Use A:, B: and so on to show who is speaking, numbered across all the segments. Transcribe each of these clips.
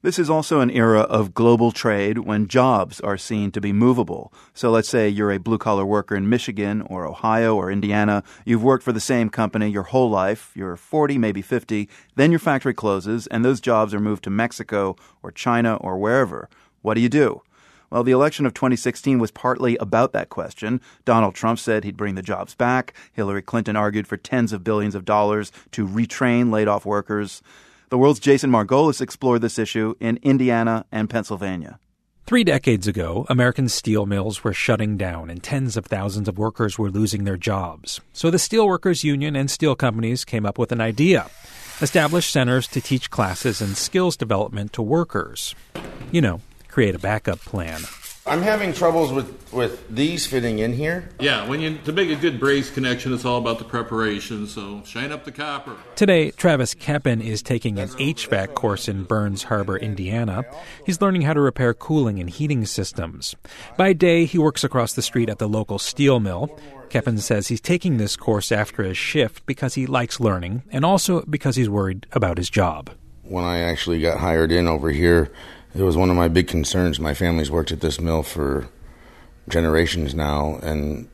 A: This is also an era of global trade when jobs are seen to be movable. So let's say you're a blue-collar worker in Michigan or Ohio or Indiana. You've worked for the same company your whole life. You're 40, maybe 50. Then your factory closes, and those jobs are moved to Mexico or China or wherever. What do you do? Well, the election of 2016 was partly about that question. Donald Trump said he'd bring the jobs back. Hillary Clinton argued for tens of billions of dollars to retrain laid-off workers. The World's Jason Margolis explored this issue in Indiana and Pennsylvania.
B: 3 decades ago, American steel mills were shutting down and tens of thousands of workers were losing their jobs. So the Steelworkers Union and steel companies came up with an idea: establish centers to teach classes and skills development to workers. Create a backup plan.
C: I'm having troubles with these fitting in here.
D: Yeah, to make a good braze connection, it's all about the preparation, so shine up the copper.
B: Today, Travis Keppen is taking an HVAC course in Burns Harbor, Indiana. He's learning how to repair cooling and heating systems. By day, he works across the street at the local steel mill. Keppen says he's taking this course after his shift because he likes learning and also because he's worried about his job.
C: When I actually got hired in over here, it was one of my big concerns. My family's worked at this mill for generations now, and,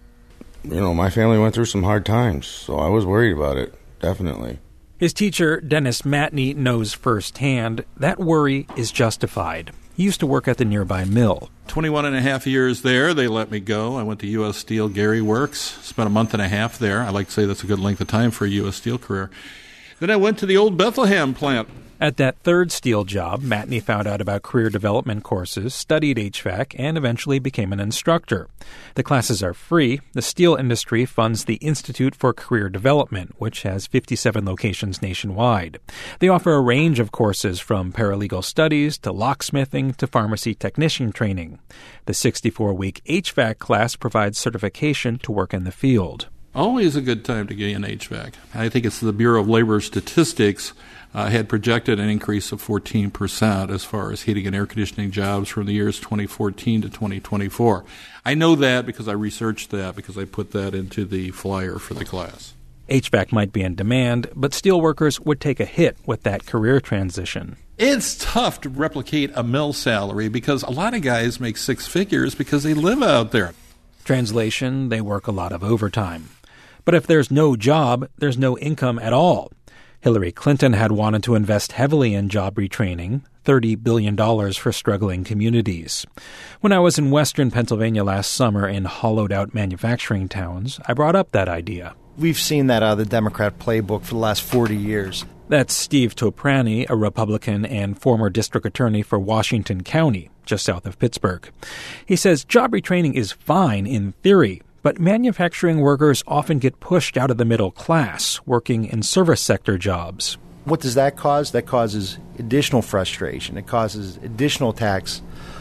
C: my family went through some hard times, so I was worried about it, definitely.
B: His teacher, Dennis Matney, knows firsthand that worry is justified. He used to work at the nearby mill.
D: 21 and a half years there, they let me go. I went to U.S. Steel Gary Works, spent a month and a half there. I like to say that's a good length of time for a U.S. Steel career. Then I went to the old Bethlehem plant.
B: At that third steel job, Matney found out about career development courses, studied HVAC, and eventually became an instructor. The classes are free. The steel industry funds the Institute for Career Development, which has 57 locations nationwide. They offer a range of courses from paralegal studies to locksmithing to pharmacy technician training. The 64-week HVAC class provides certification to work in the field.
D: Always a good time to get in HVAC. I think it's the Bureau of Labor Statistics had projected an increase of 14% as far as heating and air conditioning jobs from the years 2014 to 2024. I know that because I researched that, because I put that into the flyer for the class.
B: HVAC might be in demand, but steelworkers would take a hit with that career transition.
D: It's tough to replicate a mill salary because a lot of guys make six figures because they live out there.
B: Translation, they work a lot of overtime. But if there's no job, there's no income at all. Hillary Clinton had wanted to invest heavily in job retraining, $30 billion for struggling communities. When I was in western Pennsylvania last summer in hollowed-out manufacturing towns, I brought up that idea.
E: We've seen that out of the Democrat playbook for the last 40 years.
B: That's Steve Toprani, a Republican and former district attorney for Washington County, just south of Pittsburgh. He says job retraining is fine in theory, but manufacturing workers often get pushed out of the middle class, working in service sector jobs.
E: What does that cause? That causes additional frustration. It causes additional tax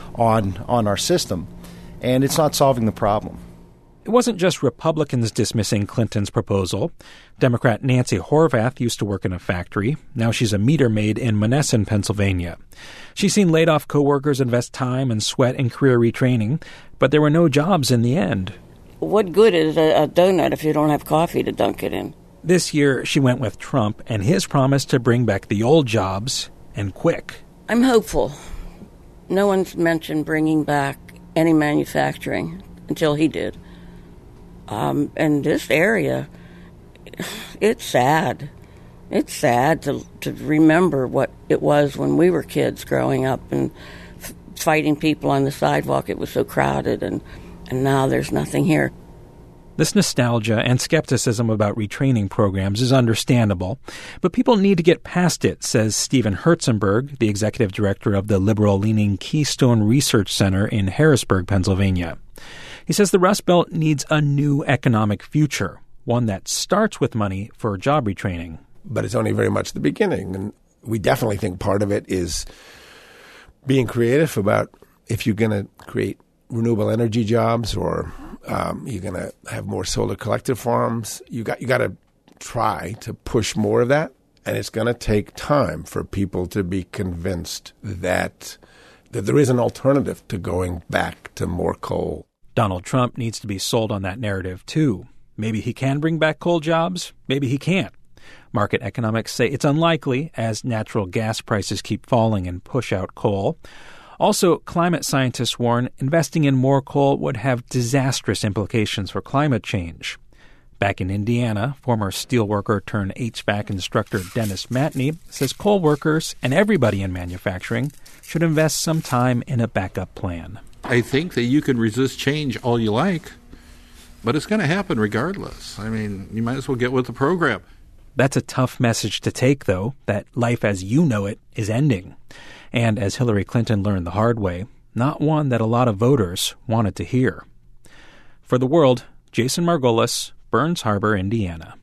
E: on our system, and it's not solving the problem.
B: It wasn't just Republicans dismissing Clinton's proposal. Democrat Nancy Horvath used to work in a factory. Now she's a meter maid in Monessen, Pennsylvania. She's seen laid-off coworkers invest time and sweat in career retraining, but there were no jobs in the end.
F: What good is a donut if you don't have coffee to dunk it in?
B: This year, she went with Trump and his promise to bring back the old jobs, and quick.
F: I'm hopeful. No one's mentioned bringing back any manufacturing until he did. And this area, it's sad. It's sad to remember what it was when we were kids growing up and fighting people on the sidewalk. It was so crowded, and now there's nothing here.
B: This nostalgia and skepticism about retraining programs is understandable, but people need to get past it, says Stephen Herzenberg, the executive director of the liberal-leaning Keystone Research Center in Harrisburg, Pennsylvania. He says the Rust Belt needs a new economic future, one that starts with money for job retraining.
G: But it's only very much the beginning, and we definitely think part of it is being creative about if you're going to create renewable energy jobs or you're going to have more solar collective farms. You got to try to push more of that, and it's going to take time for people to be convinced that there is an alternative to going back to more coal.
B: Donald Trump needs to be sold on that narrative, too. Maybe he can bring back coal jobs, maybe he can't. Market economics say it's unlikely as natural gas prices keep falling and push out coal. Also, climate scientists warn investing in more coal would have disastrous implications for climate change. Back in Indiana, former steelworker turned HVAC instructor Dennis Matney says coal workers and everybody in manufacturing should invest some time in a backup plan.
D: I think that you can resist change all you like, but it's going to happen regardless. I mean, you might as well get with the program.
B: That's a tough message to take, though, that life as you know it is ending. And as Hillary Clinton learned the hard way, not one that a lot of voters wanted to hear. For The World, Jason Margolis, Burns Harbor, Indiana.